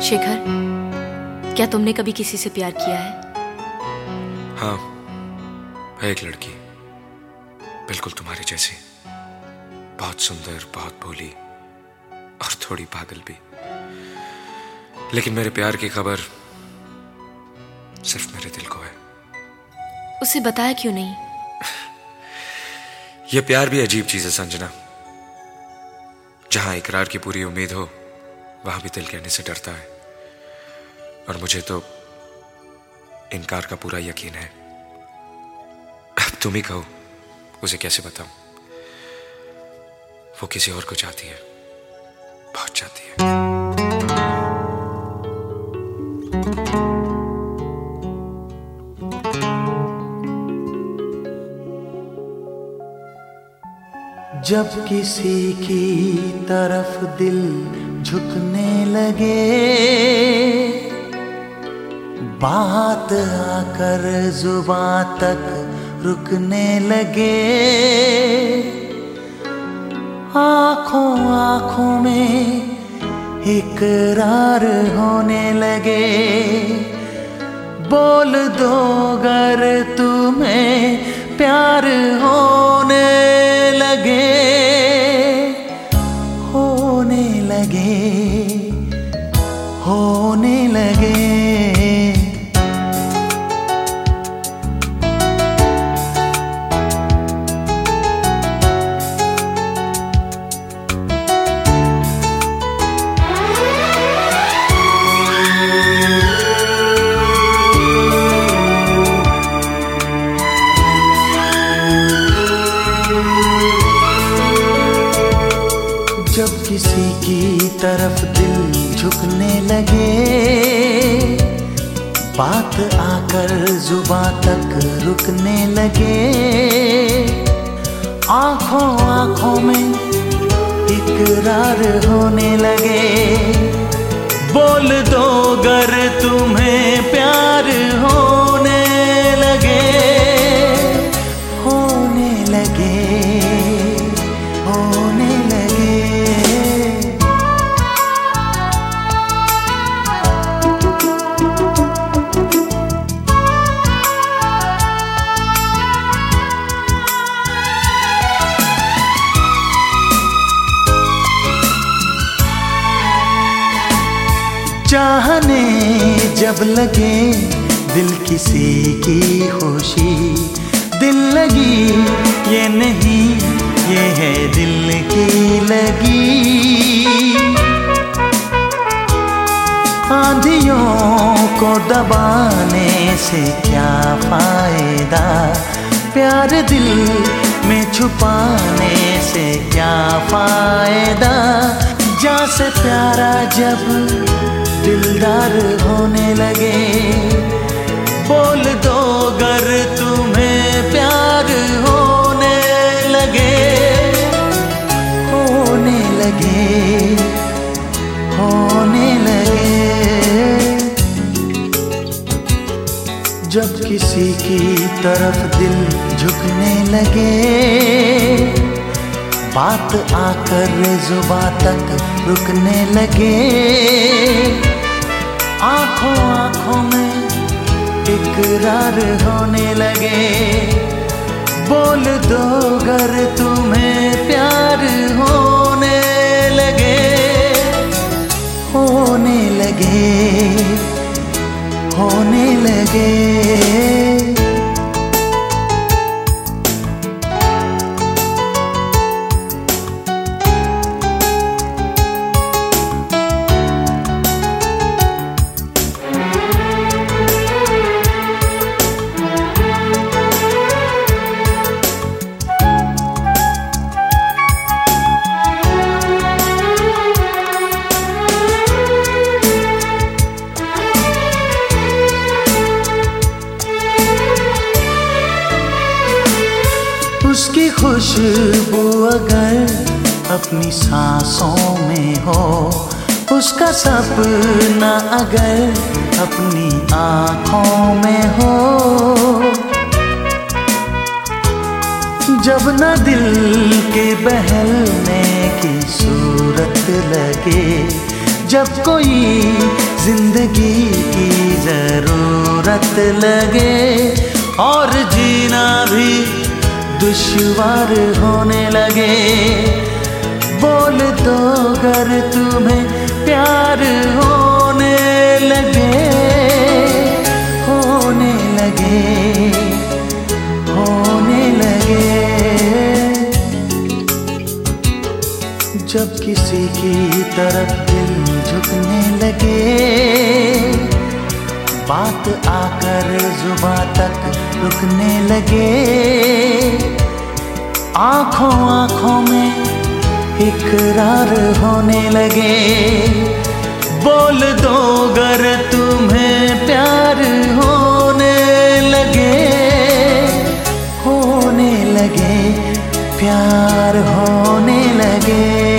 शेखर, क्या तुमने कभी किसी से प्यार किया है? हाँ, है एक लड़की, बिल्कुल तुम्हारी जैसी, बहुत सुंदर, बहुत भोली और थोड़ी पागल भी। लेकिन मेरे प्यार की खबर सिर्फ मेरे दिल को है। उसे बताया क्यों नहीं? यह प्यार भी अजीब चीज है संजना। जहां इकरार की पूरी उम्मीद हो, वहां भी दिल कहने से डरता है। और मुझे तो इनकार का पूरा यकीन है। अब तुम ही कहो, उसे कैसे बताऊं? वो किसी और को चाहती है, बहुत चाहती है। जब किसी की तरफ दिल झुकने लगे, बात आकर जुबां तक रुकने लगे, आंखों आंखों में इकरार होने लगे, बोल दो अगर तुम्हें प्यार होने लगे, होने लगे, होने लगे। जब किसी की तरफ दिल झुकने लगे, बात आकर जुबां तक रुकने लगे, आंखों आंखों में इकरार होने लगे, बोल दो अगर तुम्हें प्यार होने लगे, होने लगे, होने लगे। चाहने जब लगे दिल किसी की खुशी, दिल लगी ये नहीं, ये है दिल की लगी। आंधियों को दबाने से क्या फायदा, प्यार दिल में छुपाने से क्या फायदा। जान से प्यारा जब दिलदार होने लगे, बोल दो अगर तुम्हें प्यार होने लगे, होने लगे, होने लगे। जब किसी की तरफ दिल झुकने लगे, बात आकर जुबां तक रुकने लगे, आंखों आंखों में इकरार होने लगे, बोल दो अगर तुम्हें प्यार होने लगे, होने लगे, होने लगे। उसकी खुशबू अगर अपनी सांसों में हो, उसका सपना अगर अपनी आँखों में हो, जब न दिल के बहलने की सूरत लगे, जब कोई जिंदगी की जरूरत लगे और जीना भी दुश्वार होने लगे। बोल दो अगर तुम्हें प्यार होने लगे, होने लगे, होने लगे। जब किसी की तरफ दिल झुकने लगे, बात आकर जुबां तक रुकने लगे, आंखों आंखों में इकरार होने लगे। बोल दो अगर तुम्हें प्यार होने लगे, होने लगे, प्यार होने लगे।